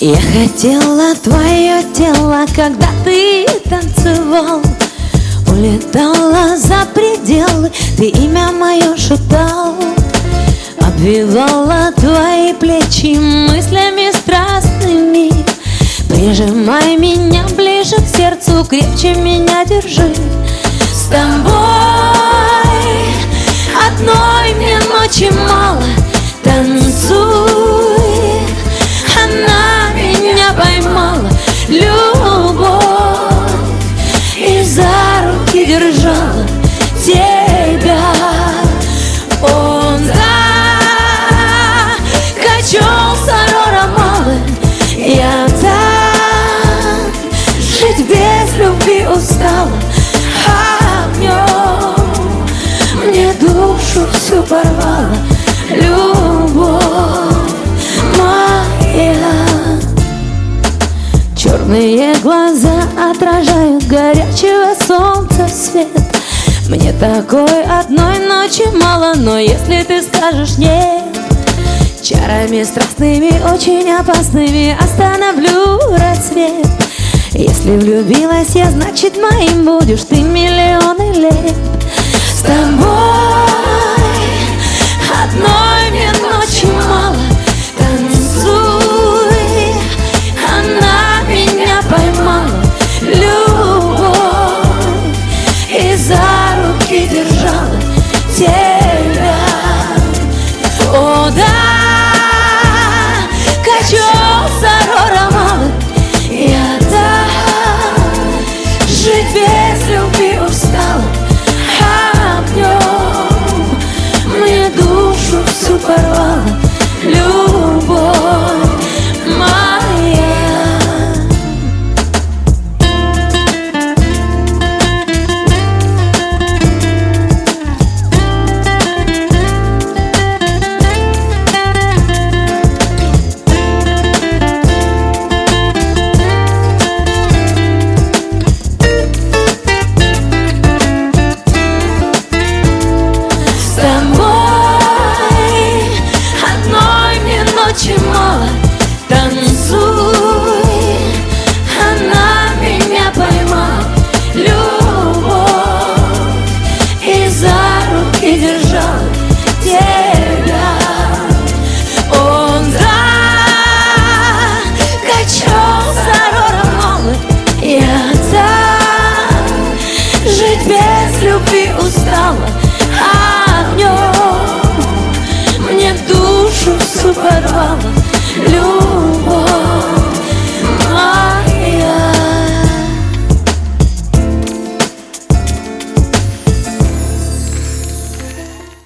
Я хотела твое тело, когда ты танцевал, улетала за пределы, ты имя мое шептал, обвивала твои плечи мыслями страстными. Прижимай меня ближе к сердцу, крепче меня держи. С тобой одной мне ночи мало, танцуй. Она меня поймала, любовь, и за руки держала тебя. Он закачал сорора мало, я так жить без любви устала, а в нем мне душу всю порвала любовь моя. Черные глаза отражают горячего солнца свет. Мне такой одной ночи мало, но если ты скажешь нет, чарами страстными, очень опасными остановлю рассвет. Если влюбилась я, значит моим будешь ты миллионы лет. С тобой